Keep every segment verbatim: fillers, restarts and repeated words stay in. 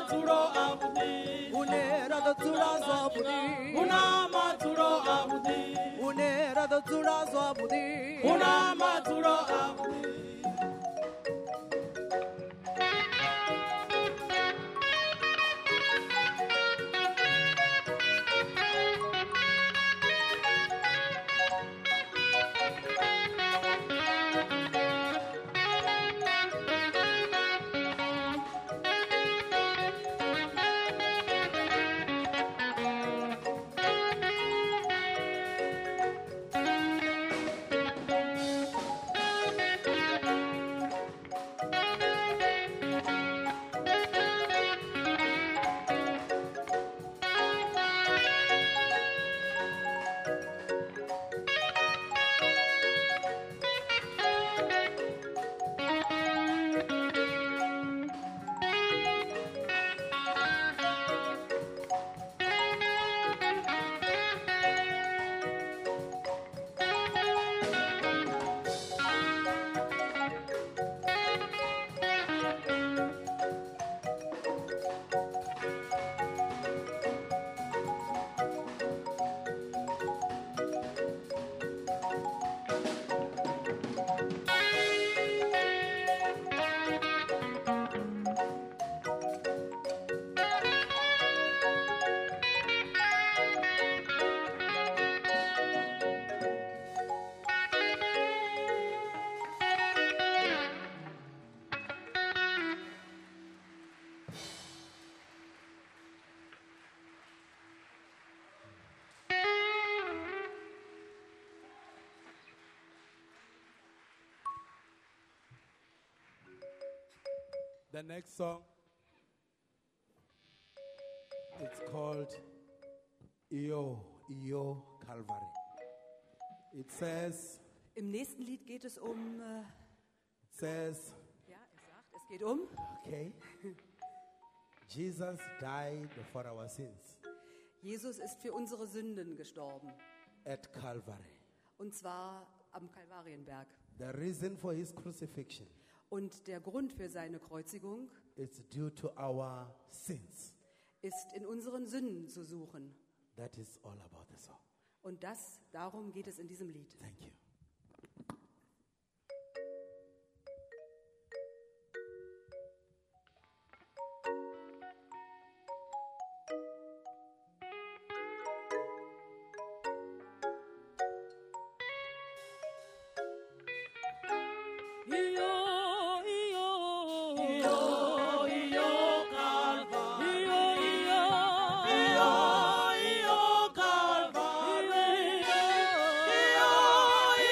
maturo abudi. Unera da tura zwabudi. Una maturo abudi. Unera da tura zwabudi. Una maturo abudi. The next song, it's called Io, Io Calvary. It says, Im nächsten Lied geht es um, äh, it says, ja, er sagt, es geht um, okay, Jesus died for our sins Jesus ist für unsere Sünden gestorben. at Calvary. Und zwar am Kalvarienberg. The reason for his crucifixion Und der Grund für seine Kreuzigung is due to our sins. ist in unseren Sünden zu suchen. That is all about the song. Und das, darum geht es in diesem Lied. Thank you. Io, io, Calvary. Io, io,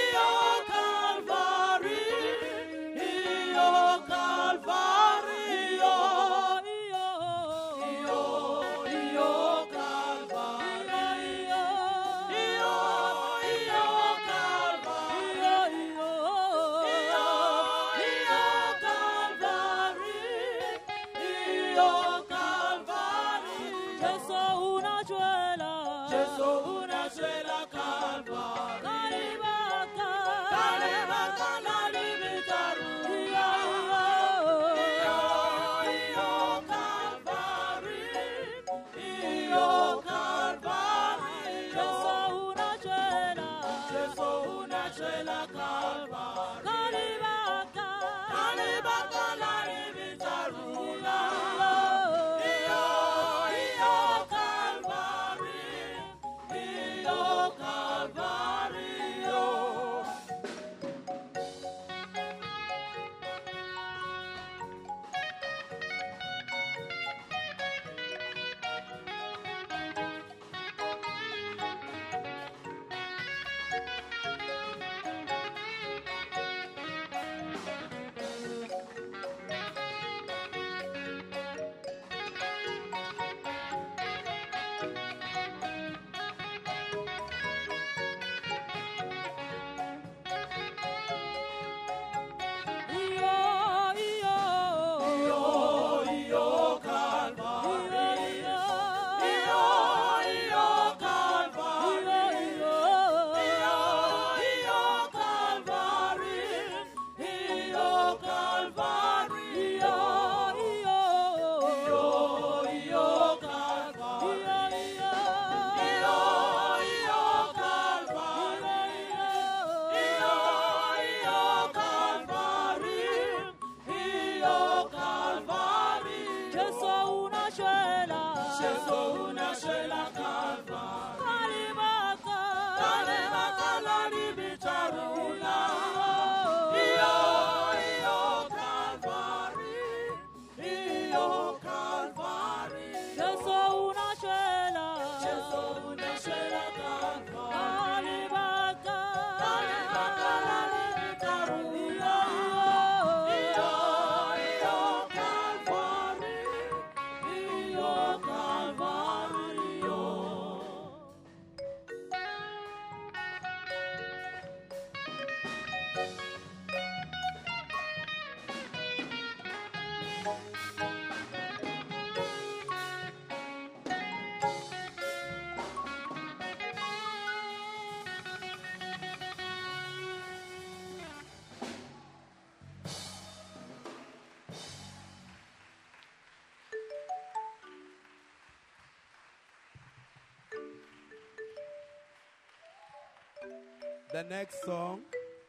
unashwela Yesu unashwela Calvary Kalibaka Kalibaka lani bicharuna Iyo iyo Calvary Iyo Calvary Yesu unashwela Yesu unashwela Calvary Kalibaka Kalibaka lani bicharuna Iyo iyo Calvary Iyo Calvary yo The next song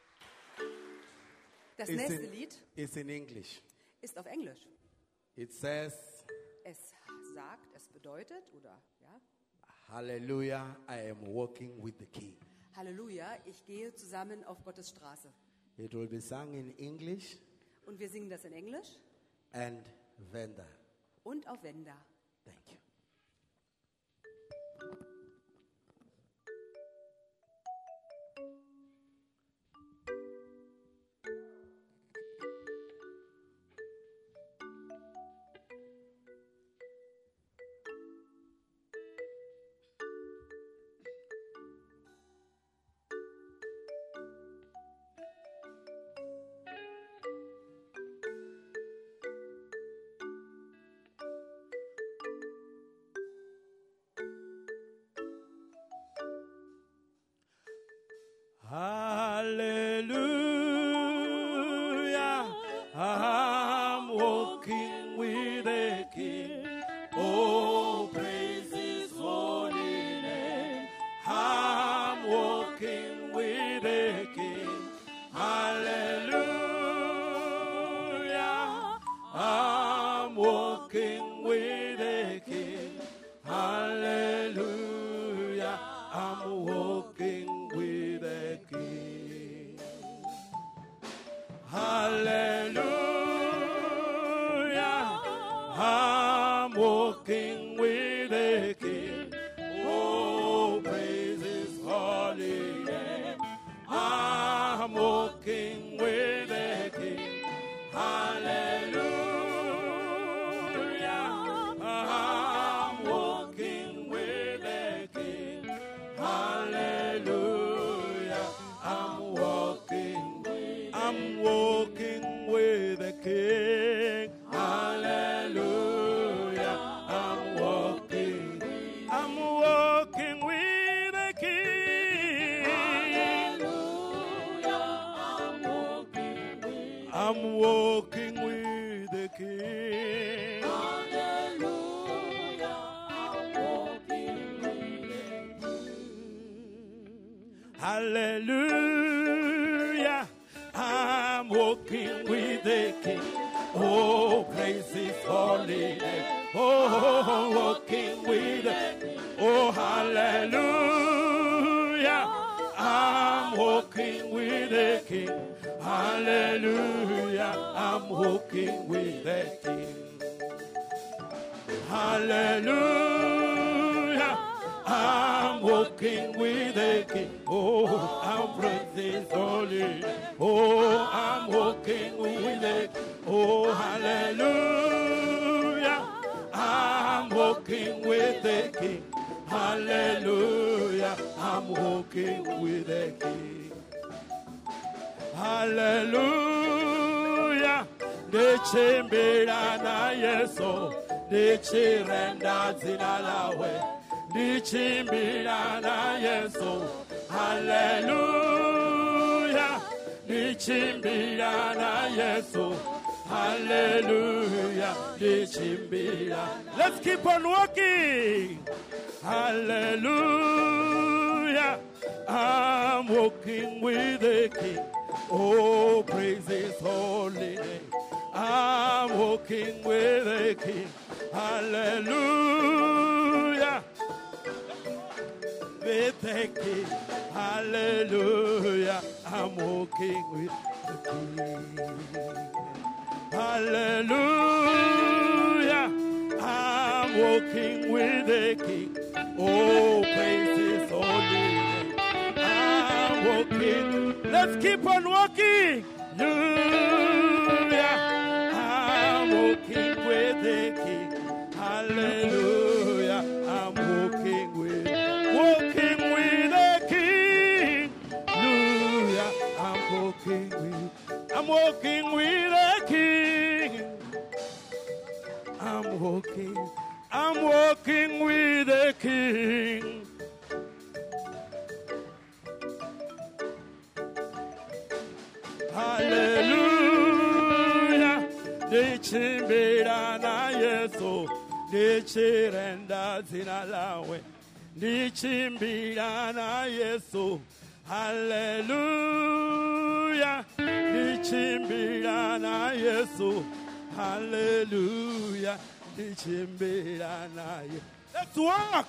Das is nächste in, Lied is in English. ist auf Englisch. It says, Es sagt, es bedeutet, oder ja, Hallelujah, I am walking with the King. Halleluja, ich gehe zusammen auf Gottes Straße. It will be sung in English Und wir singen das in Englisch and Venda. und auf Wenda. Thank you. Hallelujah, I'm walking with the King. Oh, praise His holy name. I'm walking with the King. Hallelujah, I'm walking with the King. Hallelujah, I'm walking with the King. Hallelujah, I'm walking with the King. Oh, praise His holy name. I'm walking with the King. Hallelujah, I'm walking with the King. Hallelujah, I'm walking, I'm walking with the King. Hallelujah, I'm walking, I'm walking with the King. I'm walking with the King. Hallelujah, I'm walking with the King. Oh, praise His holy name. Oh, walking with the King. Oh, hallelujah, I'm walking with the King. Hallelujah, I'm walking with the King. Hallelujah, I'm walking with the King. Oh, I'm praising His holy name. Oh, I'm walking with the King. Oh, hallelujah, I'm walking with the King. Hallelujah, I'm walking with the King. Hallelujah, ndichimbira na Yesu, ndichirenda dzina lawe, ndichimbira na Yesu. Hallelujah, ndichimbira na Yesu. Hallelujah, ndichimbira. Let's keep on walking. Hallelujah, I'm walking with the King. Oh, praise His holy name. I'm walking with the King. Hallelujah. With the King. Hallelujah. I'm walking with the King. Hallelujah. I'm walking with the King. Oh, praise His holy name. I'm walking. Let's keep on walking. Hallelujah. I'm walking with the King. Hallelujah. I'm walking with, walking with the King. Hallelujah. I'm walking with, I'm walking with the King. I'm walking, I'm walking with the King. Hallelujah. Nichimbira na Yesu, nichirenda zina lawe. Nichimbira na Yesu. Hallelujah. Nichimbira na Yesu. Hallelujah. Nichimbira na Yesu. Let's walk.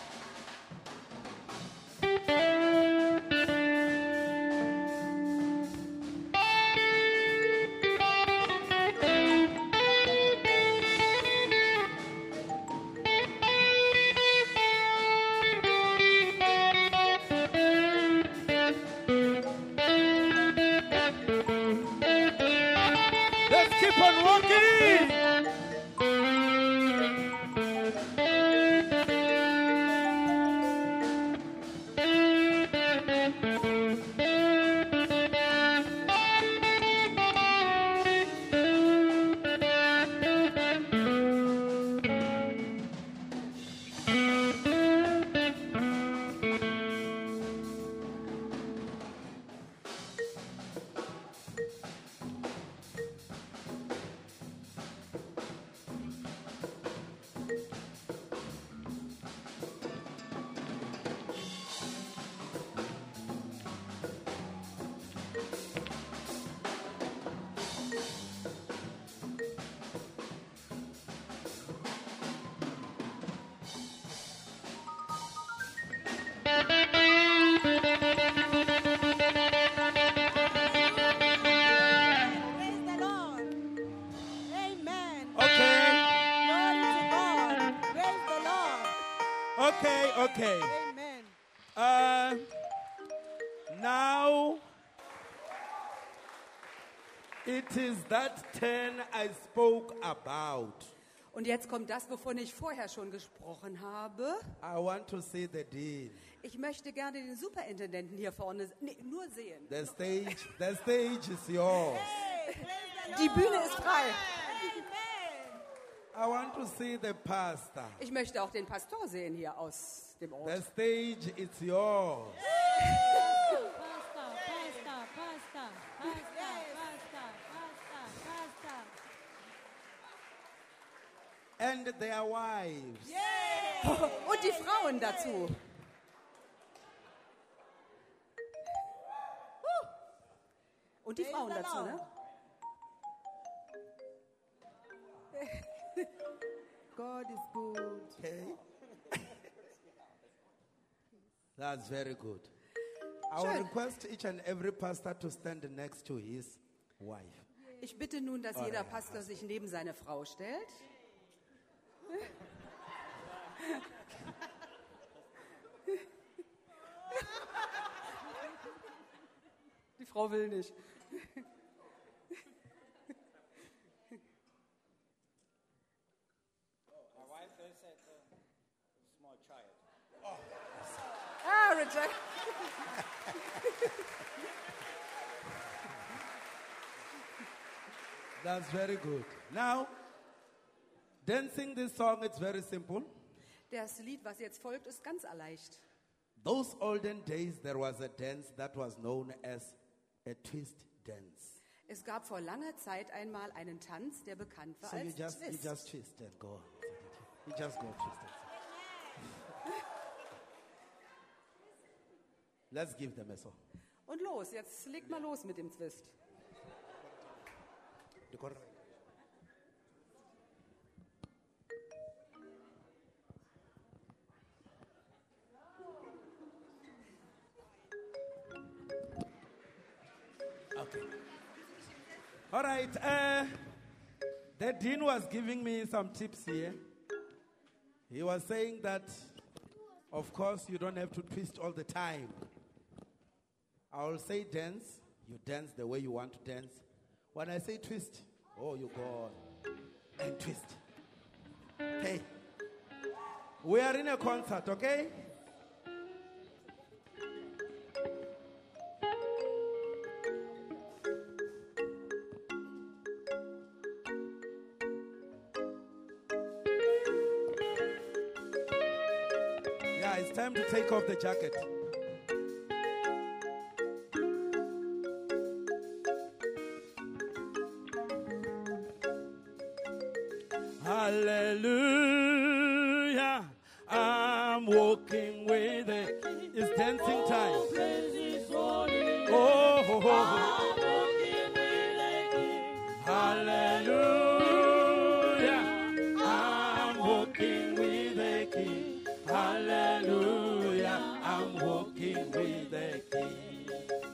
Let's keep on walking. Praise the Lord. Amen. Okay, Glory to God. Praise the Lord. okay, okay. Amen. Uh, now it is that ten I spoke about. Und jetzt kommt das, wovon ich vorher schon gesprochen habe. I want to see the dean. Ich möchte gerne den Superintendenten hier vorne nee, nur sehen. The stage, the stage is yours. Hey, praise the Lord. Die Bühne ist frei. I want to see the pastor. Ich möchte auch den Pastor sehen hier aus dem The Ort. stage is yours. Pastor, pastor, pastor, pastor, pastor, pastor, pastor. And their wives. Und die Frauen dazu. Und die Praise Frauen the dazu, Lord. ne? God is good. Okay. That's very good. I will Schön. request each and every pastor to stand next to his wife. Ich bitte nun, dass jeder Pastor sich neben seine Frau stellt. Die Frau will nicht. My wife is at a small child. Ah, Richard. That's very good. Now, dancing this song, it's very simple. Das Lied, was jetzt folgt, ist ganz leicht. Those olden days, there was a dance that was known as a twist dance. Es gab vor langer Zeit einmal einen Tanz, der bekannt war So you als just, you Twist. just twist and go. You just go twist it. Let's give them a song. Und los, jetzt legt mal los mit dem Twist. Okay. All right. Uh, the dean was giving me some tips here. He was saying that, of course, you don't have to twist all the time. I will say dance. You dance the way you want to dance. When I say twist, oh, you go on and twist. Okay. We are in a concert, okay? Yeah, it's time to take off the jacket. Hallelujah. I'm walking with it. It's dancing time. Oh, oh, oh. Hallelujah. I'm walking with the King. Hallelujah. I'm walking with the King.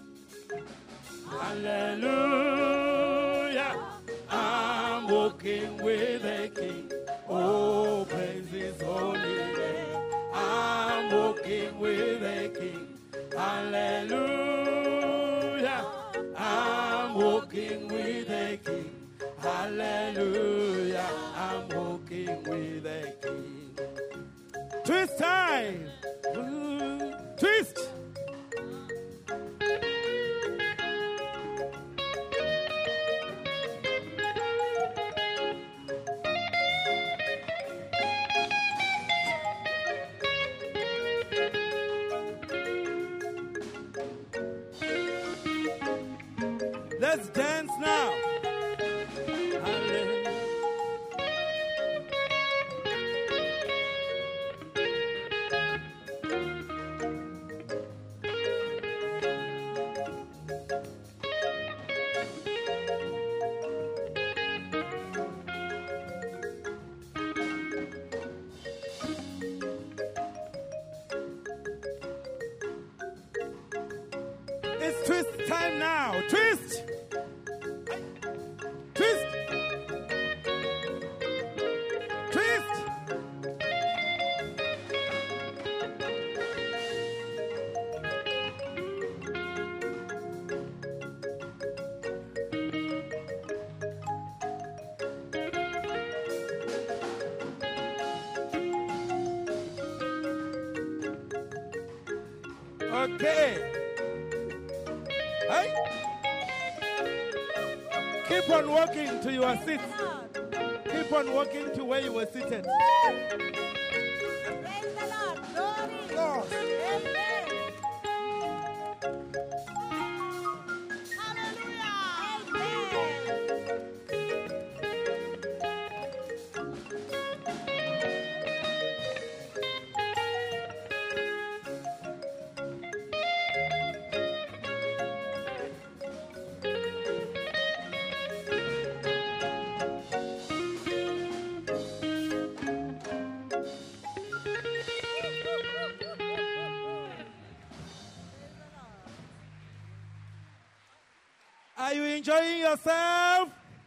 Hallelujah. I'm walking with the King. Oh, praise His holy name. I'm walking with the King. Hallelujah. I'm walking with the King. Hallelujah. I'm walking with the King. Twist time. Ooh, twist. Let's dance now. Hallelujah. It's twist time now. Twist. Twist. Twist. Okay. Hey. Keep on walking to your seats. Keep on walking to where you were seated. Praise the Lord. Glory. Lord. Amen. Hallelujah. Amen. Are you enjoying yourself?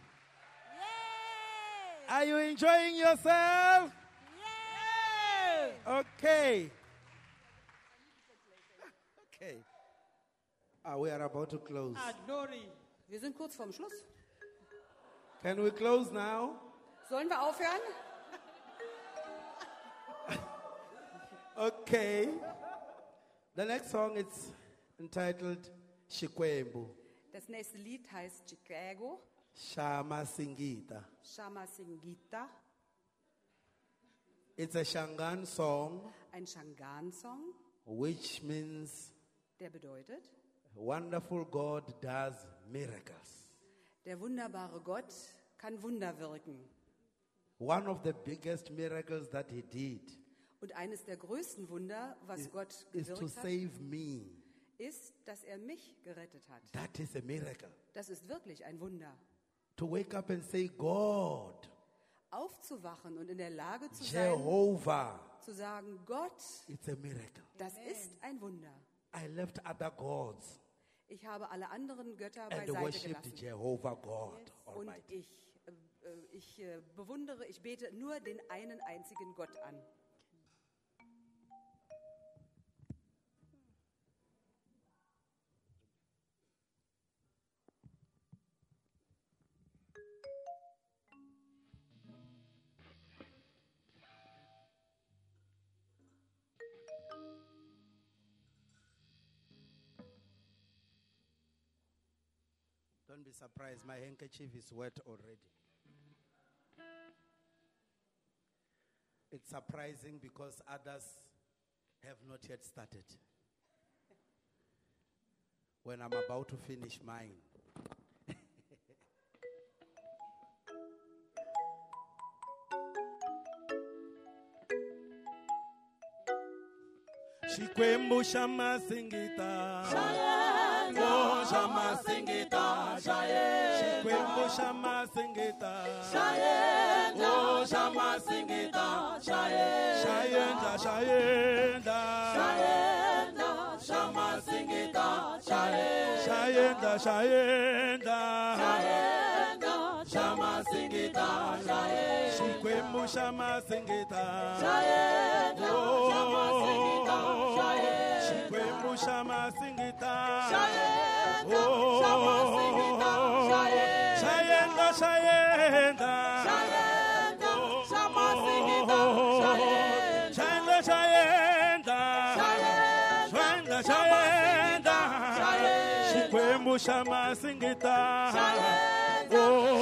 Yay. Are you enjoying yourself? Yay. Okay. Okay. Ah, we are about to close. Ah, glory. Wir sind kurz vorm Schluss. Can we close now? Sollen wir aufhören? Okay. The next song is entitled Shikwembu, Das nächste Lied heißt Chicago, Shama Singita. Shama Singita, It's a Shangan song, ein Shangan-Song, which means der bedeutet, wonderful God does miracles. der wunderbare Gott kann Wunder wirken. One of the biggest miracles that he did Und eines der größten Wunder, was is, Gott is to gewirkt hat, save me. ist, dass er mich gerettet hat. That is a miracle. Das ist wirklich ein Wunder. To wake up and say, God, Aufzuwachen und in der Lage zu sein, Jehovah, zu sagen, Gott, it's a miracle. das ist ein Wunder. I left other gods. Ich habe alle anderen Götter and beiseite worshipped gelassen. Jehovah God Und Almighty. ich, äh, äh, ich äh, bewundere, ich bete nur den einen einzigen Gott an. Don't be surprised, my handkerchief is wet already. It's surprising because others have not yet started. When I'm about to finish mine. Shikwembu shama singita. Oh, shama singita. Shikwembu shama singita. Oh, shama singita. Shayenda, shayenda. Shama singita. Shayenda, shayenda. Shama singita. Shikwembu shama singita. Oh, Shikwembu shama singita. Oh, shayenda, shayenda. Shama singita. Shayenda, shayenda. Shayenda, shayenda. Shikwembu shama singita. Oh,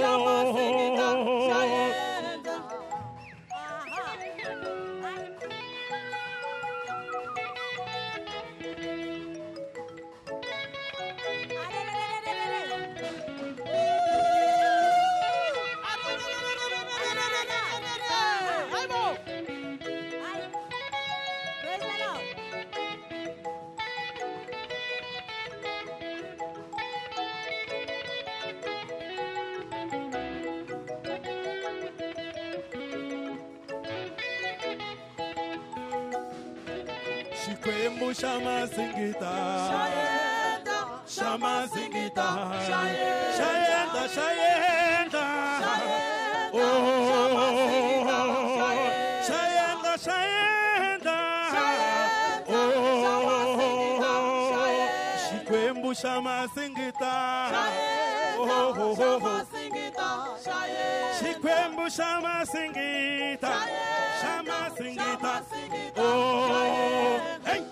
Praise the Lord. Shikwembu shama singita. Shama singita. Shayenda, shayenda. Oh, shayenda, shayenda. Oh, Shikwembu shama singita. Oh, oh, oh. Shikwembu shama singita. Shama singita. Oh, hey.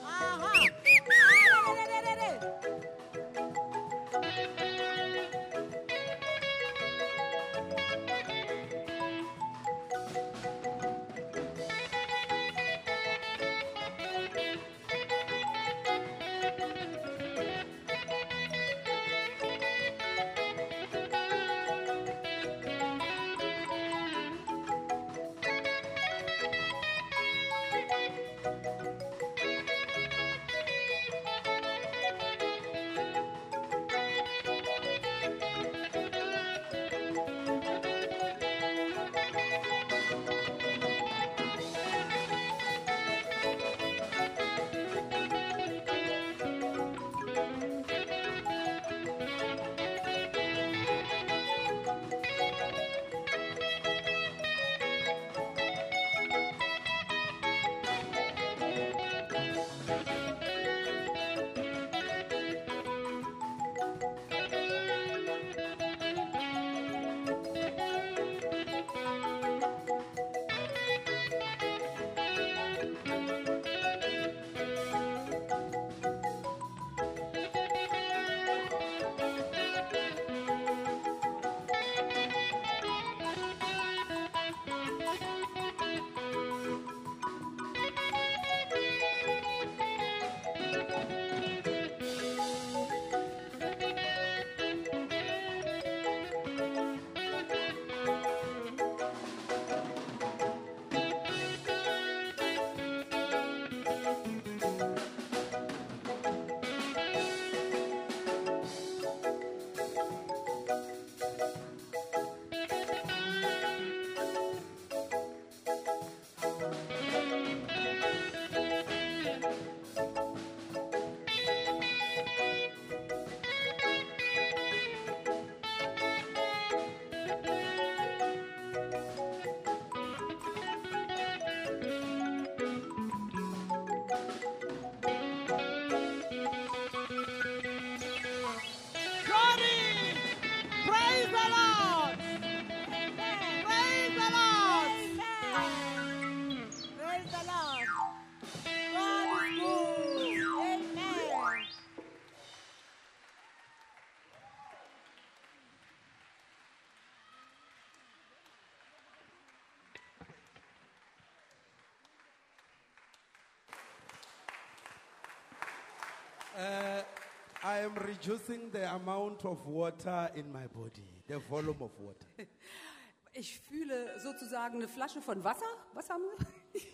Uh, I am reducing the amount of water in my body, the volume of water. Ich fühle sozusagen eine Flasche von Wasser. Was haben wir?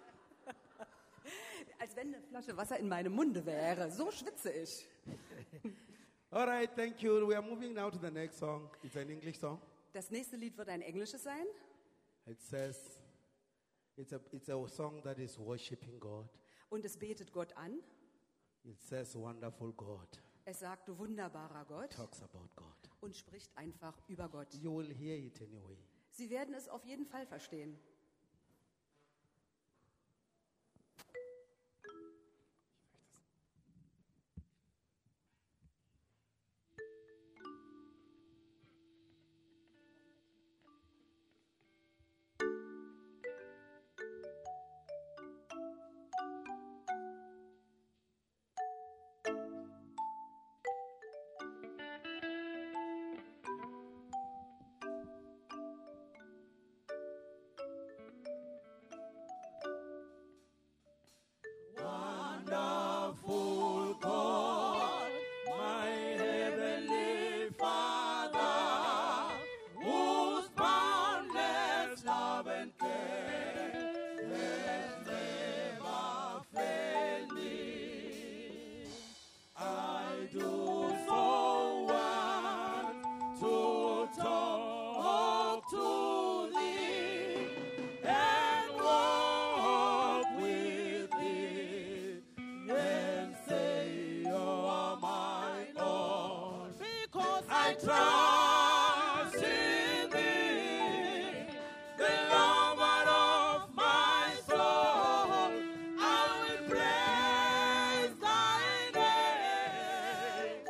Als wenn eine Flasche Wasser in meinem Munde wäre. So schwitze ich. All right, thank you. We are moving now to the next song. It's an English song. Das nächste Lied wird ein englisches sein. It says, it's a, it's a song that is worshiping God. Und es betet Gott an. It says, wonderful God. Es sagt, du wunderbarer Gott. Talks about God. Und spricht einfach über Gott. You will hear it anyway. Sie werden es auf jeden Fall verstehen. Wonderful God, my heavenly Father, whose boundless love and care has never failed me. I do so want to talk to thee and walk with thee and say you're my Lord. Because I trust in thee, the lover of my soul. I will praise thy name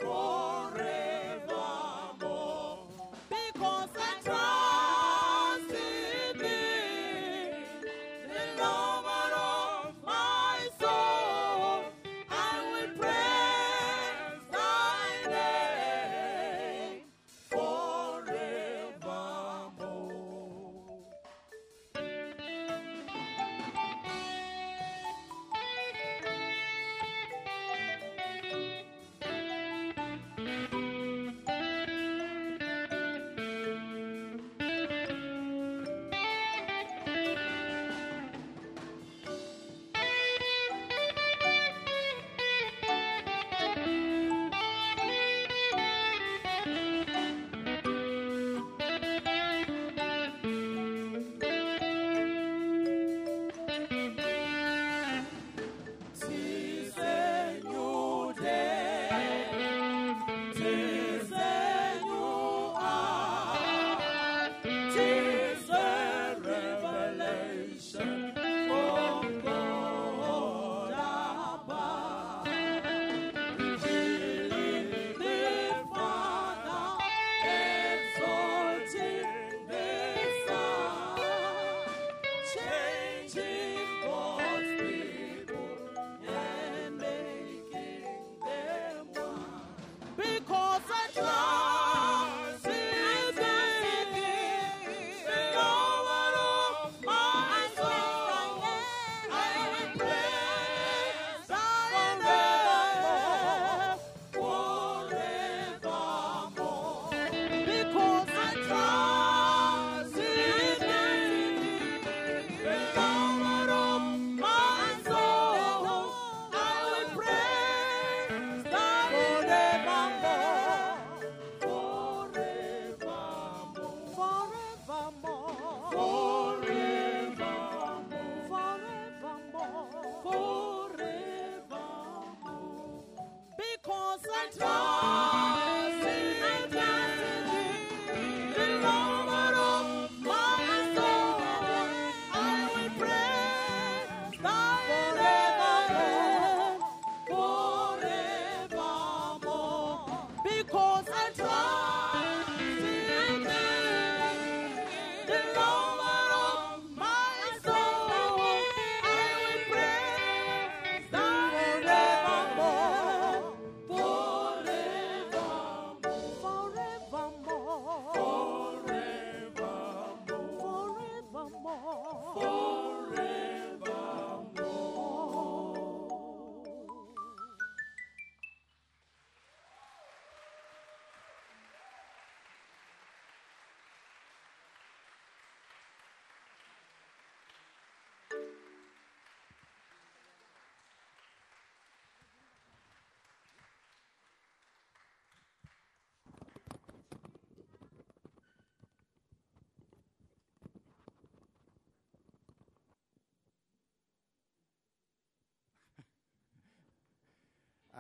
forevermore. Because I trust in thee, the lover of my soul. I will praise thy name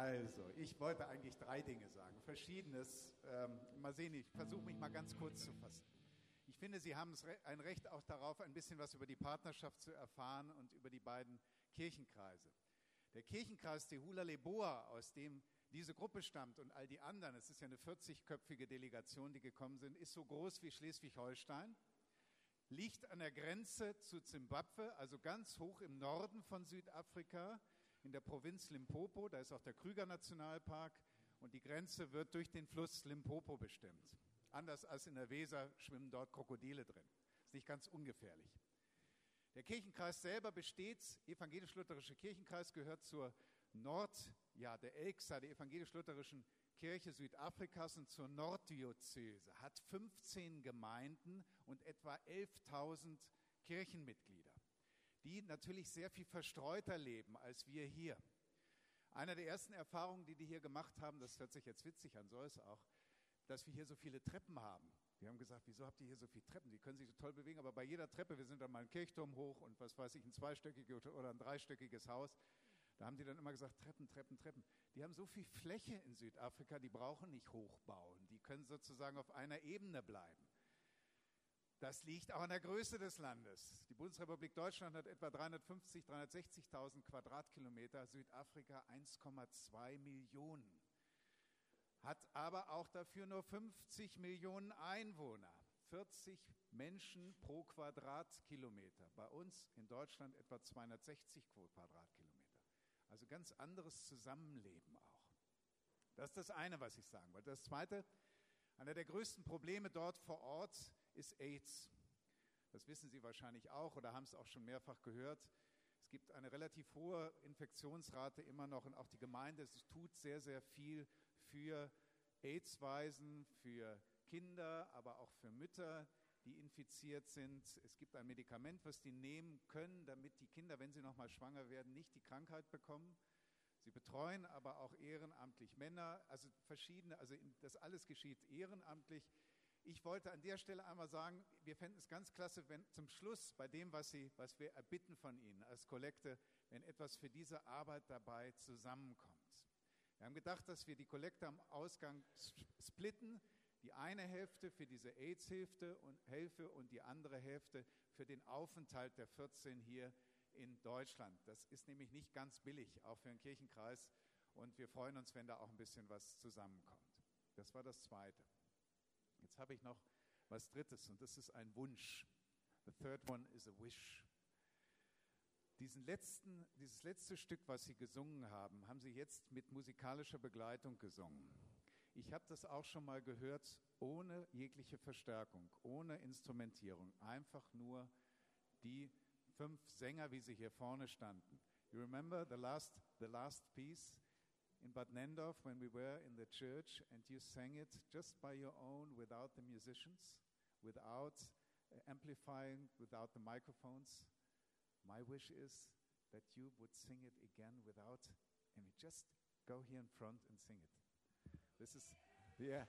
Also, ich wollte eigentlich drei Dinge sagen. Verschiedenes. Ähm, mal sehen, ich versuche mich mal ganz kurz zu fassen. Ich finde, Sie haben ein Recht auch darauf, ein bisschen was über die Partnerschaft zu erfahren und über die beiden Kirchenkreise. Der Kirchenkreis Tehula Leboa, aus dem diese Gruppe stammt und all die anderen, es ist ja eine vierzigköpfige Delegation, die gekommen sind, ist so groß wie Schleswig-Holstein, liegt an der Grenze zu Zimbabwe, also ganz hoch im Norden von Südafrika, in der Provinz Limpopo. Da ist auch der Krüger-Nationalpark und die Grenze wird durch den Fluss Limpopo bestimmt. Anders als in der Weser schwimmen dort Krokodile drin. Ist nicht ganz ungefährlich. Der Kirchenkreis selber besteht, evangelisch-lutherische Kirchenkreis, gehört zur Nord, ja, der E L K S A, der evangelisch-lutherischen Kirche Südafrikas, und zur Norddiözese, hat fünfzehn Gemeinden und etwa elftausend Kirchenmitglieder, die natürlich sehr viel verstreuter leben als wir hier. Eine der ersten Erfahrungen, die die hier gemacht haben, das hört sich jetzt witzig an, soll es auch, dass wir hier so viele Treppen haben. Die haben gesagt, wieso habt ihr hier so viele Treppen? Die können sich so toll bewegen, aber bei jeder Treppe, wir sind dann mal einen Kirchturm hoch und was weiß ich, ein zweistöckiges oder ein dreistöckiges Haus, da haben die dann immer gesagt, Treppen, Treppen, Treppen. Die haben so viel Fläche in Südafrika, die brauchen nicht hochbauen. Die können sozusagen auf einer Ebene bleiben. Das liegt auch an der Größe des Landes. Die Bundesrepublik Deutschland hat etwa dreihundertfünfzig, dreihundertsechzigtausend Quadratkilometer, Südafrika eins Komma zwei Millionen. Hat aber auch dafür nur fünfzig Millionen Einwohner, vierzig Menschen pro Quadratkilometer. Bei uns in Deutschland etwa zweihundertsechzig Quadratkilometer. Also ganz anderes Zusammenleben auch. Das ist das eine, was ich sagen wollte. Das zweite, einer der größten Probleme dort vor Ort ist AIDS. Das wissen Sie wahrscheinlich auch oder haben es auch schon mehrfach gehört. Es gibt eine relativ hohe Infektionsrate immer noch und auch die Gemeinde, es tut sehr, sehr viel für AIDS-Waisen, für Kinder, aber auch für Mütter, die infiziert sind. Es gibt ein Medikament, was die nehmen können, damit die Kinder, wenn sie nochmal schwanger werden, nicht die Krankheit bekommen. Sie betreuen aber auch ehrenamtlich Männer, also verschiedene, also das alles geschieht ehrenamtlich. Ich wollte an der Stelle einmal sagen, wir fänden es ganz klasse, wenn zum Schluss bei dem, was, Sie, was wir erbitten von Ihnen als Kollekte, wenn etwas für diese Arbeit dabei zusammenkommt. Wir haben gedacht, dass wir die Kollekte am Ausgang splitten, die eine Hälfte für diese AIDS-Hilfe und, Hilfe und die andere Hälfte für den Aufenthalt der vierzehn hier in Deutschland. Das ist nämlich nicht ganz billig, auch für einen Kirchenkreis, und wir freuen uns, wenn da auch ein bisschen was zusammenkommt. Das war das Zweite. Jetzt habe ich noch was Drittes und das ist ein Wunsch. The third one is a wish. Diesen letzten, dieses letzte Stück, was Sie gesungen haben, haben Sie jetzt mit musikalischer Begleitung gesungen. Ich habe das auch schon mal gehört, ohne jegliche Verstärkung, ohne Instrumentierung, einfach nur die fünf Sänger, wie sie hier vorne standen. You remember the last, the last piece in Bad Nendorf when we were in the church and you sang it just by your own, without the musicians, without uh, amplifying, without the microphones. My wish is that you would sing it again without, and we just go here in front and sing it. This is, yeah.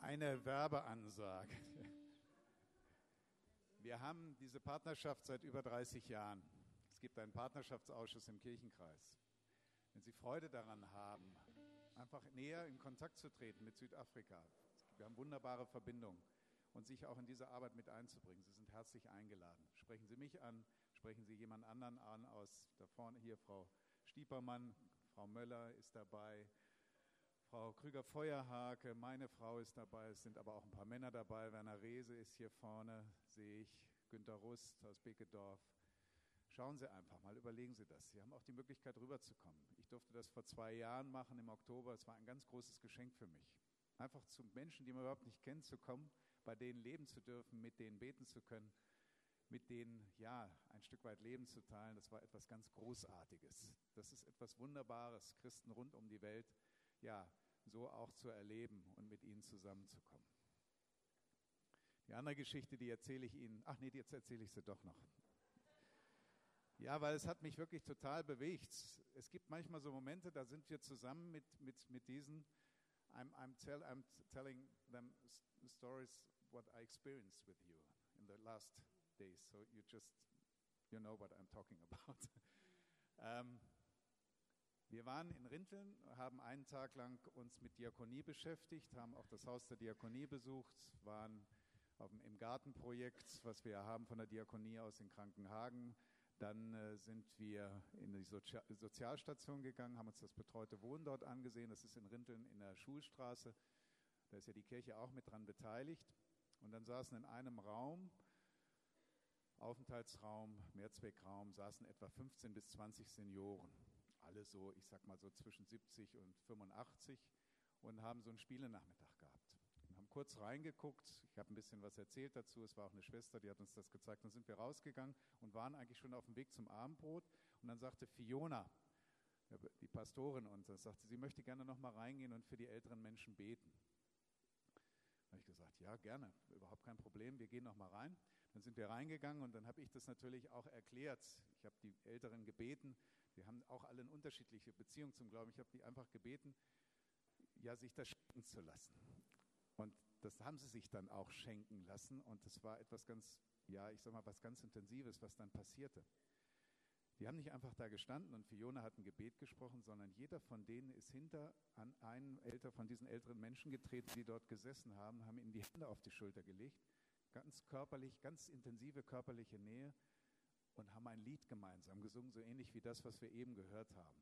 Eine Werbeansage. Wir haben diese Partnerschaft seit über dreißig Jahren. Es gibt einen Partnerschaftsausschuss im Kirchenkreis. Wenn Sie Freude daran haben, einfach näher in Kontakt zu treten mit Südafrika, wir haben wunderbare Verbindungen, und sich auch in diese Arbeit mit einzubringen. Sie sind herzlich eingeladen. Sprechen Sie mich an, sprechen Sie jemand anderen an, aus da vorne hier, Frau Stiepermann, Frau Möller ist dabei, Frau Krüger-Feuerhake, meine Frau ist dabei, es sind aber auch ein paar Männer dabei. Werner Rehse ist hier vorne, sehe ich, Günter Rust aus Bekedorf. Schauen Sie einfach mal, überlegen Sie das. Sie haben auch die Möglichkeit, rüberzukommen. Ich durfte das vor zwei Jahren machen im Oktober. Es war ein ganz großes Geschenk für mich. Einfach zu Menschen, die man überhaupt nicht kennt, zu kommen, bei denen leben zu dürfen, mit denen beten zu können, mit denen, ja, ein Stück weit Leben zu teilen. Das war etwas ganz Großartiges. Das ist etwas Wunderbares, Christen rund um die Welt, ja, so auch zu erleben und mit ihnen zusammenzukommen. Die andere Geschichte, die erzähle ich Ihnen, ach nee, jetzt erzähle ich sie doch noch. Ja, weil es hat mich wirklich total bewegt. Es gibt manchmal so Momente, da sind wir zusammen mit, mit, mit diesen, I'm, I'm, tell, I'm telling them stories, what I experienced with you in the last days. So you just, you know what I'm talking about. ähm, Wir waren in Rinteln, haben einen Tag lang uns mit Diakonie beschäftigt, haben auch das Haus der Diakonie besucht, waren auf dem, im Gartenprojekt, was wir haben von der Diakonie aus in Krankenhagen. Dann äh, sind wir in die Sozi- Sozialstation gegangen, haben uns das betreute Wohnen dort angesehen. Das ist in Rinteln in der Schulstraße. Da ist ja die Kirche auch mit dran beteiligt. Und dann saßen in einem Raum, Aufenthaltsraum, Mehrzweckraum, saßen etwa fünfzehn bis zwanzig Senioren. Alle so, ich sag mal so zwischen siebzig und fünfundachtzig, und haben so einen Spielenachmittag gehabt. Wir haben kurz reingeguckt, ich habe ein bisschen was erzählt dazu, es war auch eine Schwester, die hat uns das gezeigt. Dann sind wir rausgegangen und waren eigentlich schon auf dem Weg zum Abendbrot. Und dann sagte Fiona, die Pastorin, uns, sagte, sie möchte gerne noch mal reingehen und für die älteren Menschen beten. Da habe ich gesagt, ja, gerne, überhaupt kein Problem, wir gehen noch mal rein. Dann sind wir reingegangen und dann habe ich das natürlich auch erklärt. Ich habe die Älteren gebeten, wir haben auch alle eine unterschiedliche Beziehung zum Glauben. Ich habe die einfach gebeten, ja, sich das schenken zu lassen. Und das haben sie sich dann auch schenken lassen. Und das war etwas ganz, ja, ich sag mal, was ganz Intensives, was dann passierte. Die haben nicht einfach da gestanden und Fiona hat ein Gebet gesprochen, sondern jeder von denen ist hinter an einen älter von diesen älteren Menschen getreten, die dort gesessen haben, haben ihnen die Hände auf die Schulter gelegt, ganz körperlich, ganz intensive körperliche Nähe, und haben ein Lied gemeinsam gesungen, so ähnlich wie das, was wir eben gehört haben.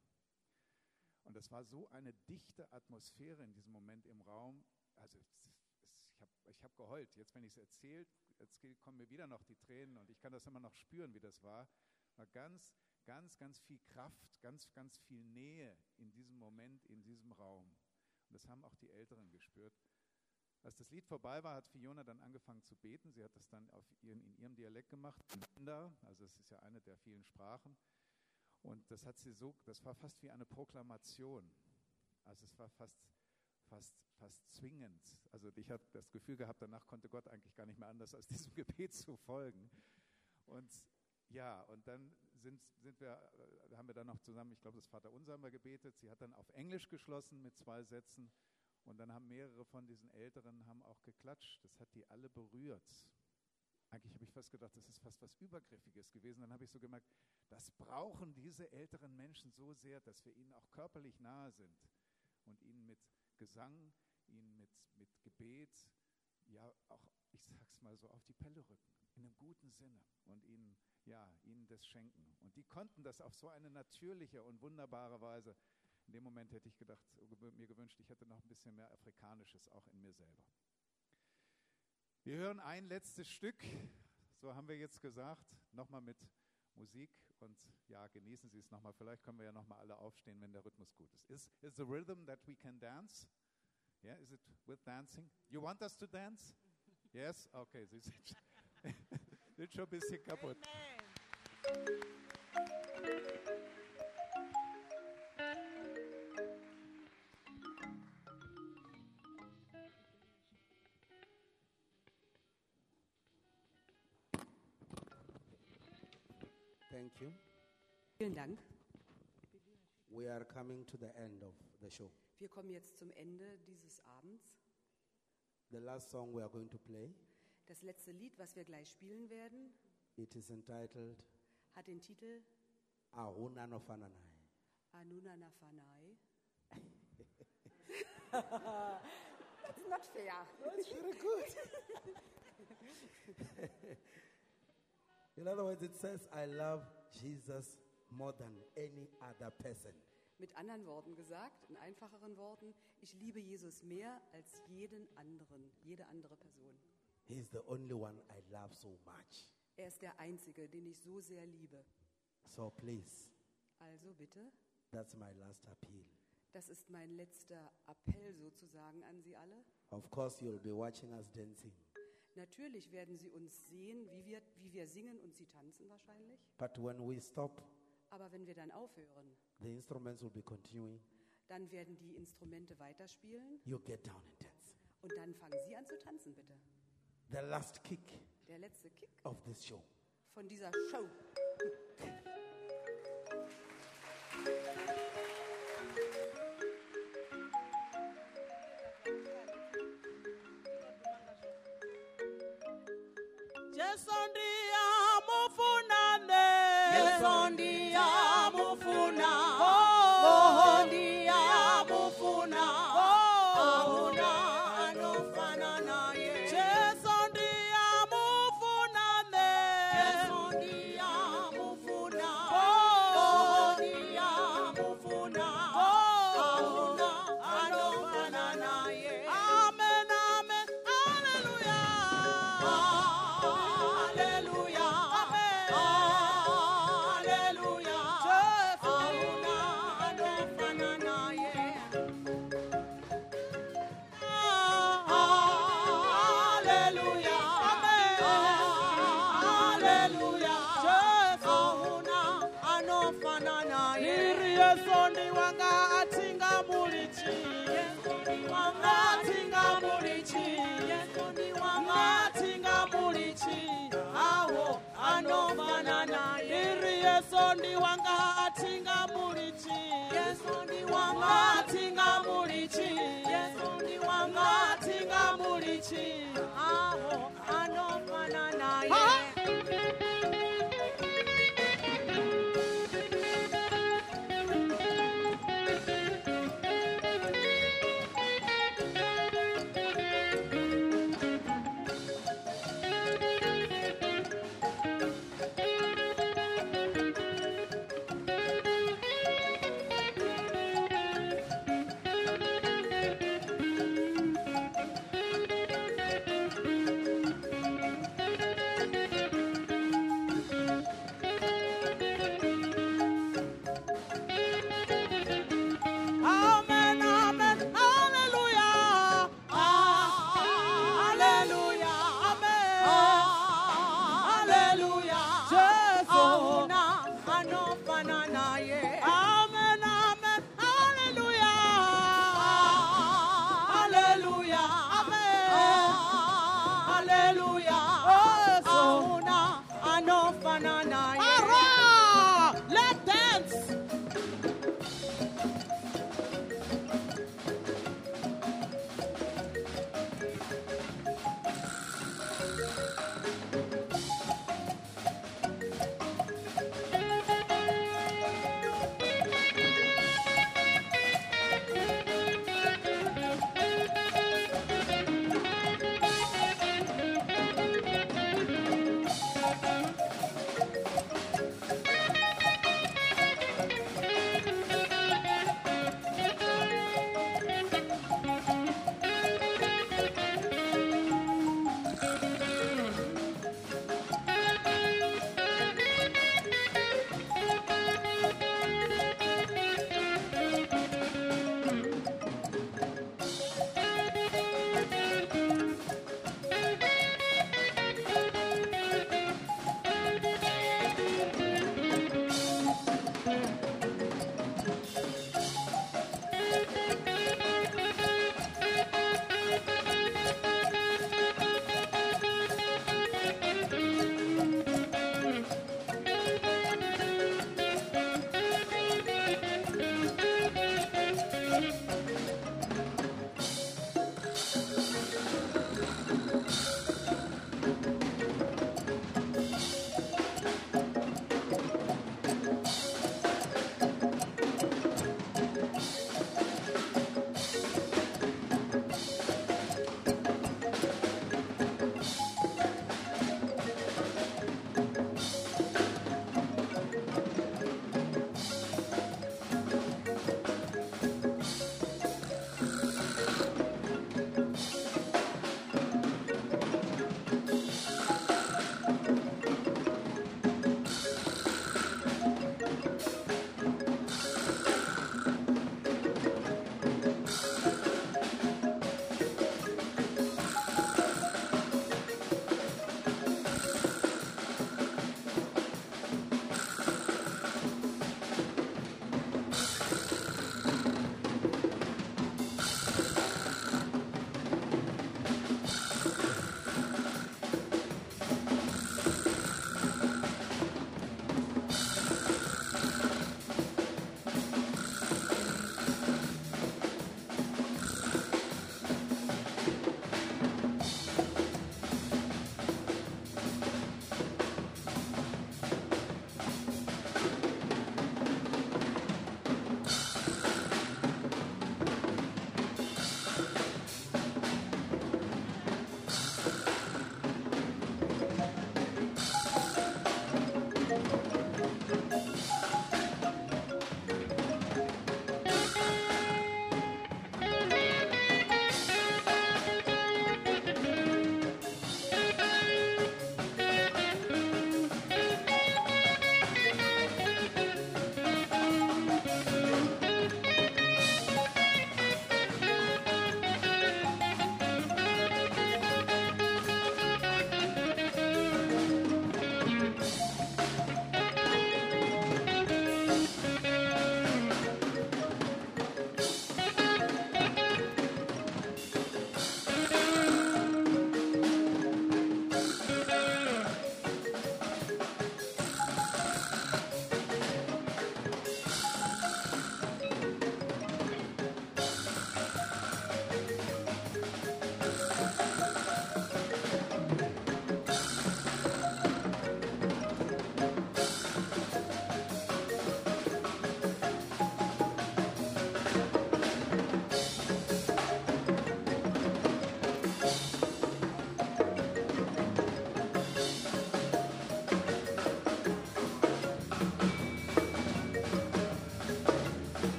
Und das war so eine dichte Atmosphäre in diesem Moment im Raum. Also es, es, ich habe ich hab geheult. Jetzt, wenn ich es erzähle, jetzt kommen mir wieder noch die Tränen und ich kann das immer noch spüren, wie das war. War ganz, ganz, ganz viel Kraft, ganz, ganz viel Nähe in diesem Moment, in diesem Raum. Und das haben auch die Älteren gespürt. Als das Lied vorbei war, hat Fiona dann angefangen zu beten. Sie hat das dann auf ihren, in ihrem Dialekt gemacht, also es ist ja eine der vielen Sprachen. Und das hat sie so, das war fast wie eine Proklamation. Also es war fast, fast, fast zwingend. Also ich habe das Gefühl gehabt, danach konnte Gott eigentlich gar nicht mehr anders, als diesem Gebet zu folgen. Und ja, und dann sind, sind wir, haben wir dann noch zusammen, ich glaube, das Vaterunser haben wir gebetet. Sie hat dann auf Englisch geschlossen mit zwei Sätzen. Und dann haben mehrere von diesen Älteren haben auch geklatscht. Das hat die alle berührt. Eigentlich habe ich fast gedacht, das ist fast was Übergriffiges gewesen. Dann habe ich so gemerkt, das brauchen diese älteren Menschen so sehr, dass wir ihnen auch körperlich nahe sind und ihnen mit Gesang, ihnen mit, mit Gebet, ja auch, ich sag's mal so, auf die Pelle rücken, in einem guten Sinne und ihnen, ja, ihnen das schenken. Und die konnten das auf so eine natürliche und wunderbare Weise. In dem Moment hätte ich gedacht, mir gewünscht, ich hätte noch ein bisschen mehr Afrikanisches auch in mir selber. Wir hören ein letztes Stück, so haben wir jetzt gesagt, nochmal mit Musik, und ja, genießen Sie es nochmal. Vielleicht können wir ja nochmal alle aufstehen, wenn der Rhythmus gut ist. Is, is the rhythm that we can dance? Yeah, is it with dancing? You want us to dance? Yes? Okay, Sie sind, sind schon ein bisschen kaputt. Amen. Thank you. Vielen Dank. We are coming to the end of the show. Wir kommen jetzt zum Ende dieses Abends. The last song we are going to play, Das letzte Lied, was wir gleich spielen werden, it is entitled hat den Titel Ahuna no Fana Naye. Anuna Nafanai. That's not fair. That's very good. In other words, it says, I love Jesus more than any other person. Mit anderen Worten gesagt, in einfacheren Worten, ich liebe Jesus mehr als jeden anderen, jede andere Person. He's the only one I love so much. Er ist der Einzige, den ich so sehr liebe. So please, Also bitte, that's my last appeal. das ist mein letzter Appell sozusagen an Sie alle. Of course, you'll be watching us dancing. Natürlich werden Sie uns sehen, wie wir, wie wir singen und Sie tanzen wahrscheinlich. But when we stop, Aber wenn wir dann aufhören, the instruments will be continuing. dann werden die Instrumente weiterspielen You get down and dance. und dann fangen Sie an zu tanzen, bitte. The last kick Der letzte Kick of this show. von dieser Show. Jesu ndiye amufunane. Jesu ndiye amufuna. Oh, ndiye amufuna. Ahuna anofana naye. Jesu ndiye amufunane. Jesu ndiye amufuna. Oh, ndiye amufuna. Ahuna anofana naye. Amen, amen, hallelujah. Hallelujah. Amen. Hallelujah. Ahuna anofana naye. Hallelujah. Amen. Hallelujah. Ahuna anofana naye. Iri Yesu ndi wanga atinga mulichi. Yesu ndi wanga atinga mulichi. Yesu ndi wanga atinga mulichi. Awo anofana naye. Iri Yesu ndi wanga atinga mulichi. Yesu ndi wanga atinga mulichi. Yesu ndi wanga atinga mulichi. Awo anofana naye.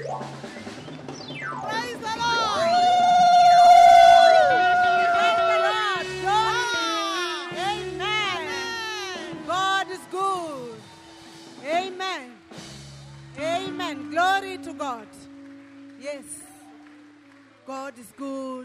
Praise the Lord. Praise the Lord. Glory. Amen. God is good. Amen. Amen. Glory to God. Yes. God is good.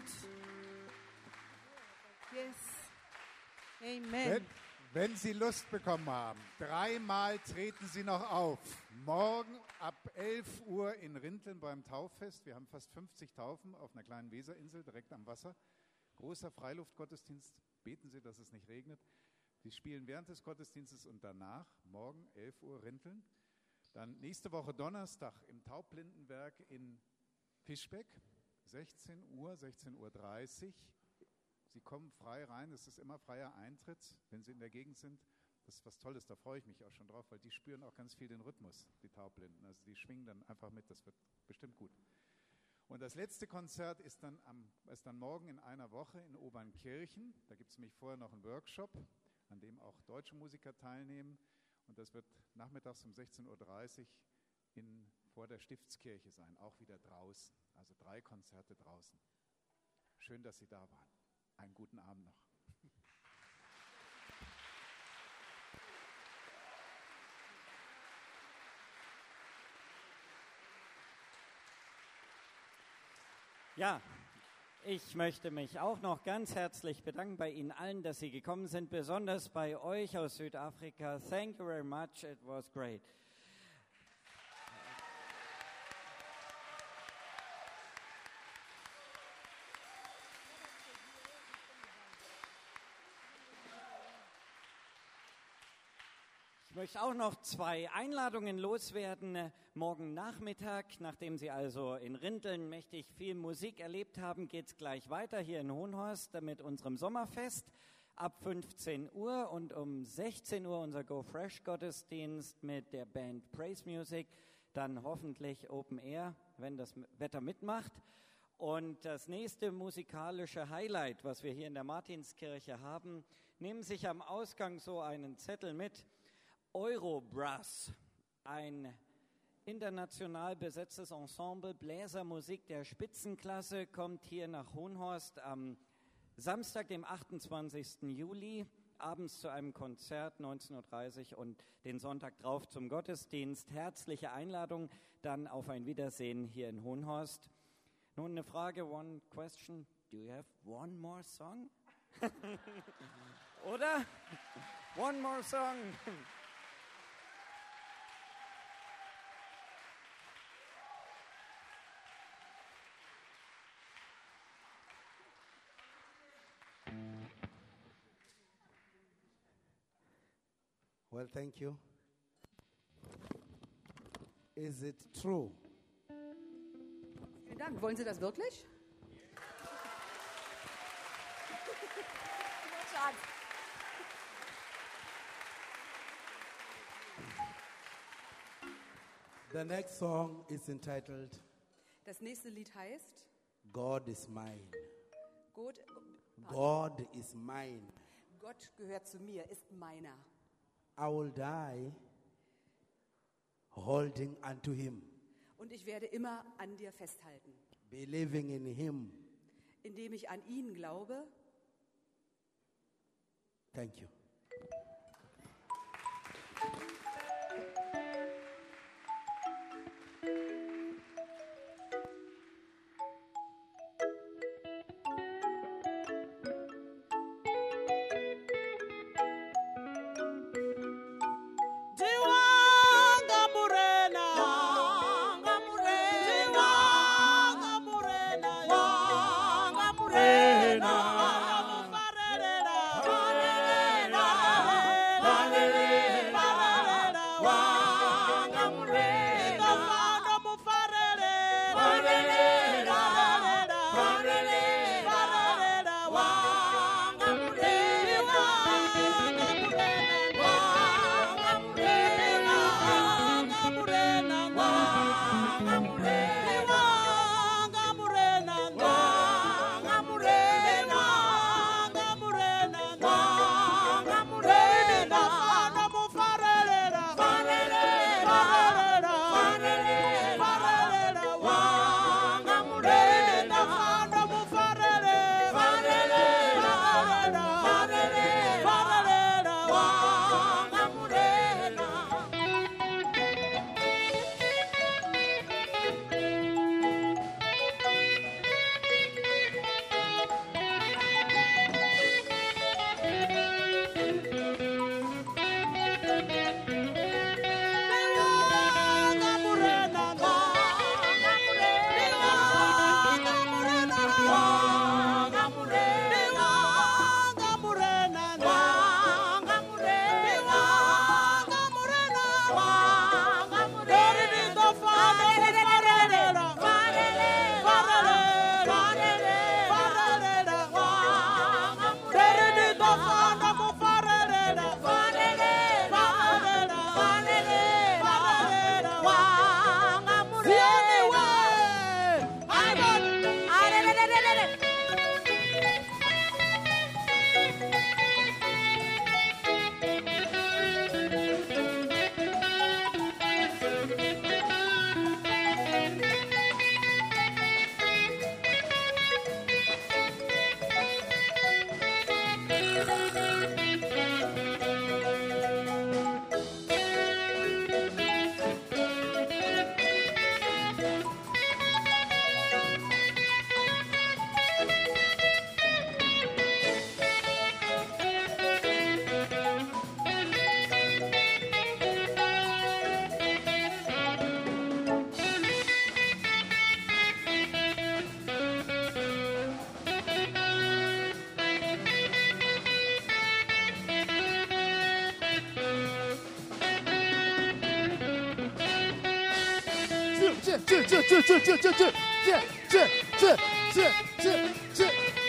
Yes. Amen. Wenn, wenn Sie Lust bekommen haben, dreimal treten Sie noch auf. Morgen ab elf Uhr in Rinteln beim Tauffest. Wir haben fast fünfzig Taufen auf einer kleinen Weserinsel direkt am Wasser. Großer Freiluftgottesdienst. Beten Sie, dass es nicht regnet. Sie spielen während des Gottesdienstes und danach, morgen elf Uhr Rinteln. Dann nächste Woche Donnerstag im Taubblindenwerk in Fischbeck, sechzehn Uhr, sechzehn Uhr dreißig. Sie kommen frei rein, es ist immer freier Eintritt, wenn Sie in der Gegend sind. Das ist was Tolles, da freue ich mich auch schon drauf, weil die spüren auch ganz viel den Rhythmus, die Taubblinden. Also die schwingen dann einfach mit, das wird bestimmt gut. Und das letzte Konzert ist dann, am, ist dann morgen in einer Woche in Obernkirchen. Da gibt es nämlich vorher noch einen Workshop, an dem auch deutsche Musiker teilnehmen. Und das wird nachmittags um sechzehn Uhr dreißig in, vor der Stiftskirche sein, auch wieder draußen. Also drei Konzerte draußen. Schön, dass Sie da waren. Einen guten Abend noch. Ja, ich möchte mich auch noch ganz herzlich bedanken bei Ihnen allen, dass Sie gekommen sind, besonders bei euch aus Südafrika. Thank you very much, it was great. Ich möchte auch noch zwei Einladungen loswerden. Morgen Nachmittag, nachdem Sie also in Rinteln mächtig viel Musik erlebt haben, geht es gleich weiter hier in Hohenhorst mit unserem Sommerfest ab fünfzehn Uhr und um sechzehn Uhr unser Go Fresh Gottesdienst mit der Band Praise Music, dann hoffentlich Open Air, wenn das Wetter mitmacht. Und das nächste musikalische Highlight, was wir hier in der Martinskirche haben, nehmen sich am Ausgang so einen Zettel mit. Eurobrass, ein international besetztes Ensemble, Bläsermusik der Spitzenklasse, kommt hier nach Hohenhorst am Samstag, dem achtundzwanzigsten Juli, abends zu einem Konzert neunzehn Uhr dreißig und den Sonntag drauf zum Gottesdienst. Herzliche Einladung, dann auf ein Wiedersehen hier in Hohenhorst. Nun eine Frage, one question, do you have one more song? Oder? One more song. Well, thank you. Is it true? Vielen Dank. Wollen Sie das wirklich? The next song is entitled Das nächste Lied heißt God is Mine. Gott, God is mine. Gott gehört zu mir, ist meiner. I will die holding unto him, Und ich werde immer an dir festhalten, believing in him. indem ich an ihn glaube. Thank you. Jiwanga Murena, Wanga Murena, Wanga Murena, Wanga Murena, Wanga Murena, 这这这这这这这这这这这这这。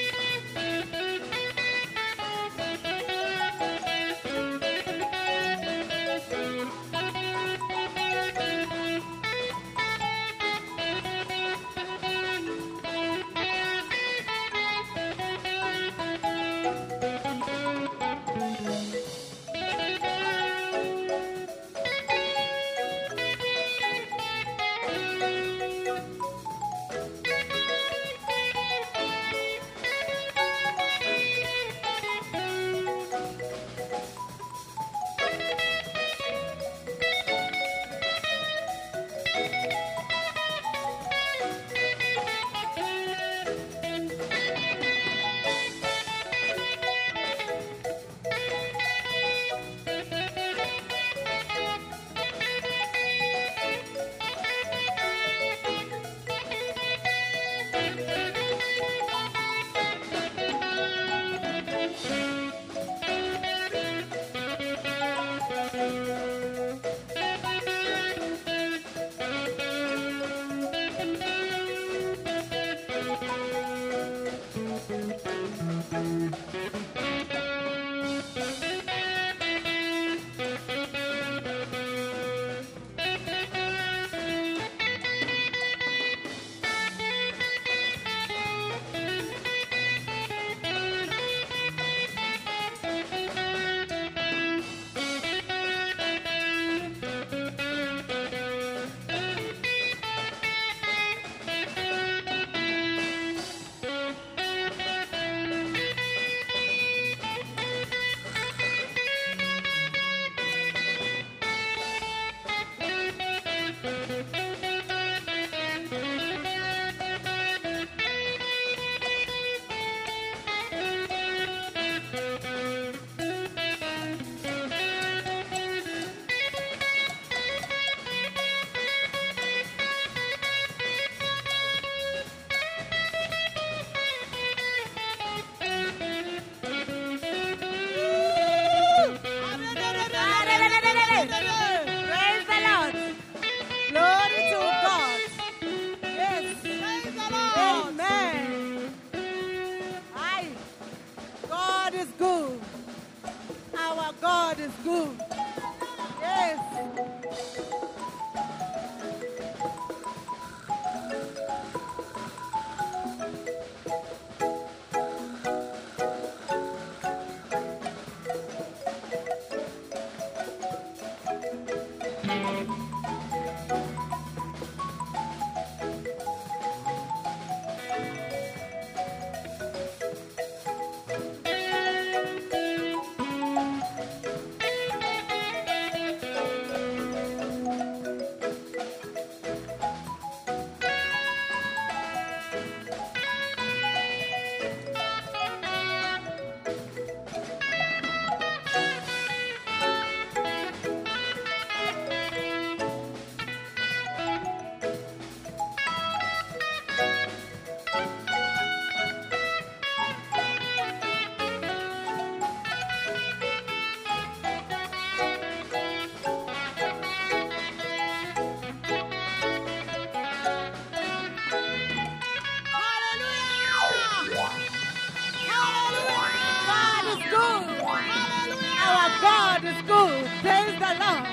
God is good. Praise the Lord.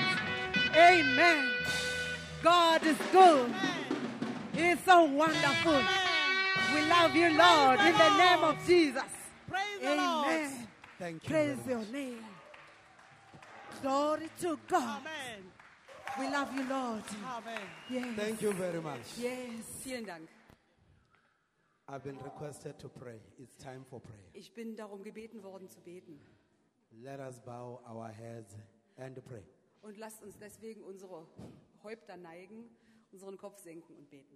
Amen. God is good. He is so wonderful. We love you, Lord, in the name of Jesus. Praise the Amen. Lord. Thank you. Praise very your much. name. Glory to God. Amen. We love you, Lord. Amen. Yes. Thank you very much. Yes. Vielen Dank. I've been requested to pray. It's time for prayer. Ich bin darum gebeten worden zu beten. Let us bow our heads and pray. Und lasst uns deswegen unsere Häupter neigen, unseren Kopf senken und beten.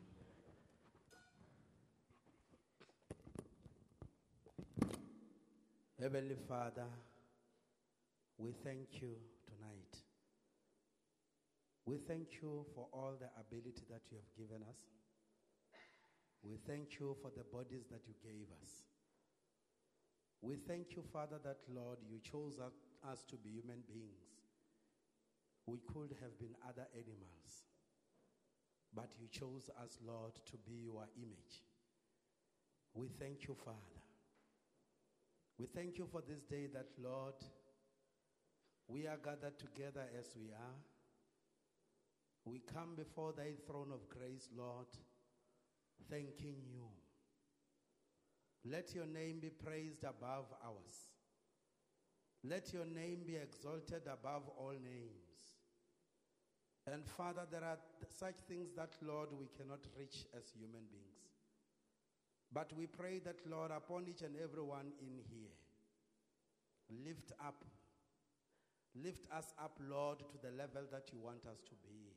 Heavenly Father, we thank you tonight. We thank you for all the ability that you have given us. We thank you for the bodies that you gave us. We thank you, Father, that, Lord, you chose us, us to be human beings. We could have been other animals. but you chose us, Lord, to be your image. We thank you, Father. We thank you for this day that, Lord, we are gathered together as we are. We come before thy throne of grace, Lord, thanking you. Let your name be praised above ours. Let your name be exalted above all names. And Father, there are such things that, Lord, we cannot reach as human beings. But we pray that, Lord, upon each and every one in here, lift up, lift us up, Lord, to the level that you want us to be.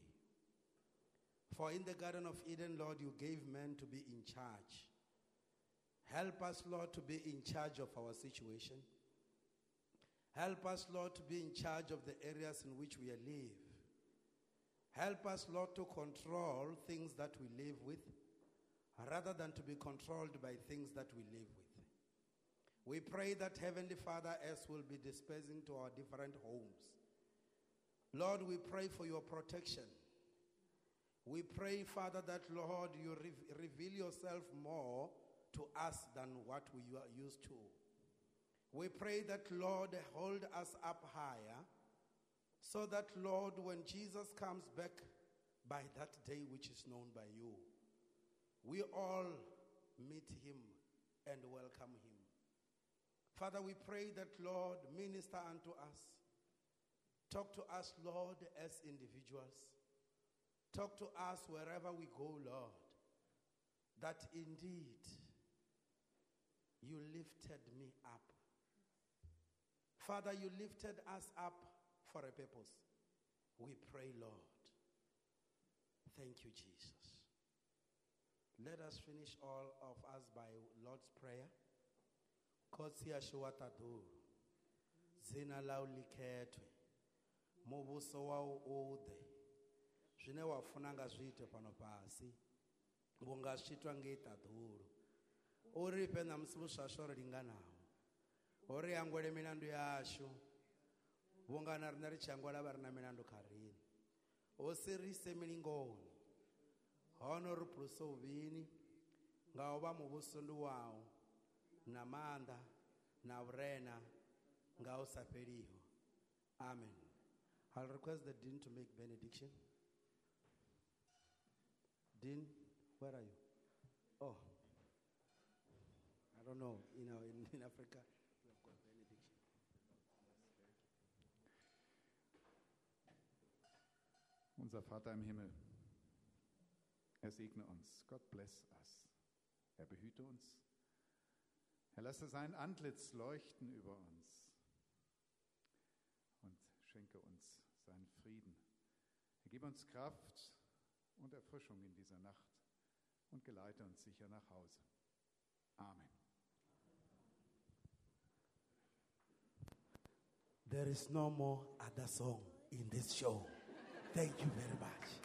For in the Garden of Eden, Lord, you gave men to be in charge. Help us, Lord, to be in charge of our situation. Help us, Lord, to be in charge of the areas in which we live. Help us, Lord, to control things that we live with, rather than to be controlled by things that we live with. We pray that, Heavenly Father, as we'll be dispersing to our different homes, Lord, we pray for your protection. We pray, Father, that, Lord, you re- reveal yourself more to us than what we are used to. We pray that, Lord, hold us up higher, so that, Lord, when Jesus comes back by that day which is known by you, we all meet him and welcome him. Father, we pray that, Lord, minister unto us. Talk to us, Lord, as individuals. Talk to us wherever we go, Lord, that indeed you lifted me up. Father, you lifted us up for a purpose. We pray, Lord. Thank you, Jesus. Let us finish all of us by Lord's Prayer. Kosi ashwatadu, zina lau likhetwe, mubuso wau ude, zwine wafuna nga zwiite pano pasi, vhunga zwitwa nge itadulu. Uri pe na musi vhuswaswo ri linganaho. Uri angwele milandu yashu, vhunga na rina ri tshi angwela vha ri na milandu kha rine. O sirise milingoni, hono ri phulusa uvhini, nga u vha muvhuso ndi wau, na maanḓa, na vhurena, nga u sa fheliho. Amen. I'll request the Dean to make benediction. Dean, where are you? Oh, I don't know. You know, in, in Africa, we have got benediction. Unser Vater im Himmel, er segne uns. God bless us. Er behüte uns. Er lasse sein Antlitz leuchten über uns und schenke uns seinen Frieden. Er gebe uns Kraft und Erfrischung in dieser Nacht und geleite uns sicher nach Hause. Amen. There is no more other song in this show. Thank you very much.